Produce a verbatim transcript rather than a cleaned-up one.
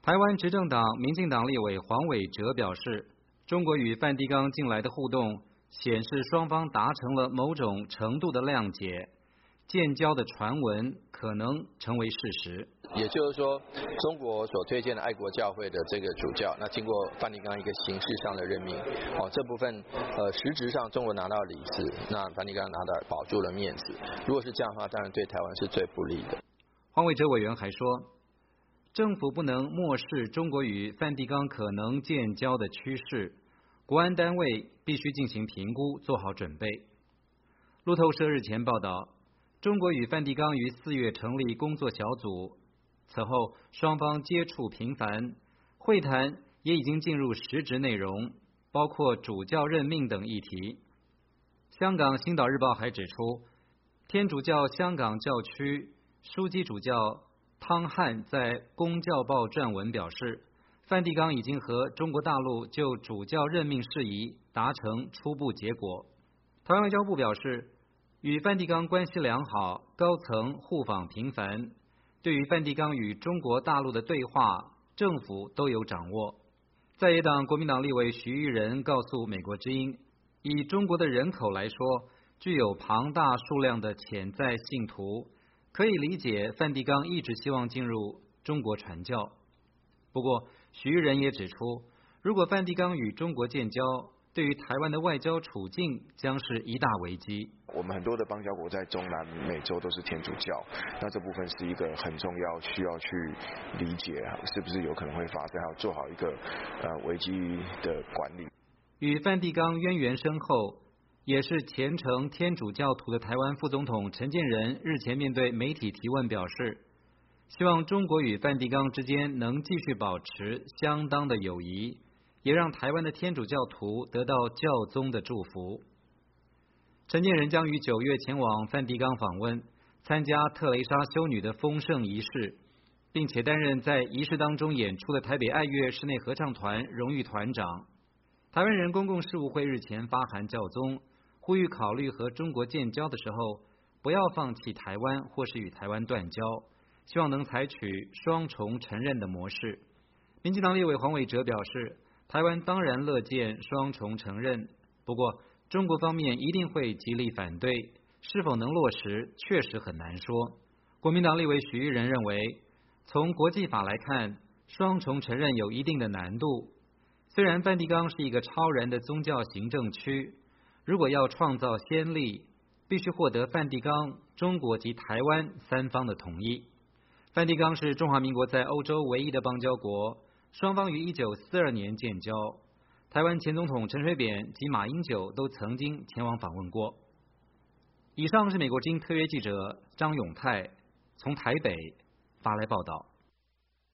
台湾执政党民进党立委黄伟哲表示，中国与梵蒂冈近来的互动显示双方达成了某种程度的谅解，建交的传闻可能成为事实。 也就是说，中国所推荐的爱国教会的这个主教，那经过梵蒂冈一个形式上的任命，哦，这部分呃实质上中国拿到理事，那梵蒂冈拿到保住了面子。如果是这样的话，当然对台湾是最不利的。 黄伟哲委员还说，政府不能漠视中国与梵蒂冈可能建交的趋势，国安单位必须进行评估，做好准备。路透社日前报道，中国与梵蒂冈于四月成立工作小组，此后双方接触频繁，会谈也已经进入实质内容，包括主教任命等议题。香港星岛日报还指出，天主教香港教区枢机主教汤汉在公教报撰文表示，梵蒂冈已经和中国大陆就主教任命事宜达成初步结果。台湾外交部表示，与梵蒂冈关系良好，高层互访频繁，对于梵蒂冈与中国大陆的对话，政府都有掌握。在野党国民党立委徐玉仁告诉美国之音，以中国的人口来说，具有庞大数量的潜在信徒，可以理解梵蒂冈一直希望进入中国传教。不过，徐玉仁也指出，如果梵蒂冈与中国建交，对于台湾的外交处境将是一大危机。 我们很多的邦交国在中南美洲都是天主教，那这部分是一个很重要，需要去理解是不是有可能会发生，还要做好一个呃危机的管理。 与梵蒂冈渊源深厚，也是虔诚天主教徒的台湾副总统陈建仁日前面对媒体提问表示，希望中国与梵蒂冈之间能继续保持相当的友谊，也让台湾的天主教徒得到教宗的祝福。陈建仁将于九月前往梵蒂冈访问，参加特蕾莎修女的封圣仪式，并且担任在仪式当中演出的台北爱乐室内合唱团荣誉团长。台湾人公共事务会日前发函教宗，呼吁考虑和中国建交的时候，不要放弃台湾或是与台湾断交，希望能采取双重承认的模式。民进党立委黄伟哲表示，台湾当然乐见双重承认，不过中国方面一定会极力反对，是否能落实确实很难说。国民党立委许玉仁认为，从国际法来看，双重承认有一定的难度。虽然梵蒂冈是一个超然的宗教行政区，如果要创造先例，必须获得梵蒂冈、中国及台湾三方的同意。梵蒂冈是中华民国在欧洲唯一的邦交国，双方于一九四二年建交。台湾前总统陈水扁及马英九都曾经前往访问过。以上是美国之音特约记者张永泰从台北发来报道。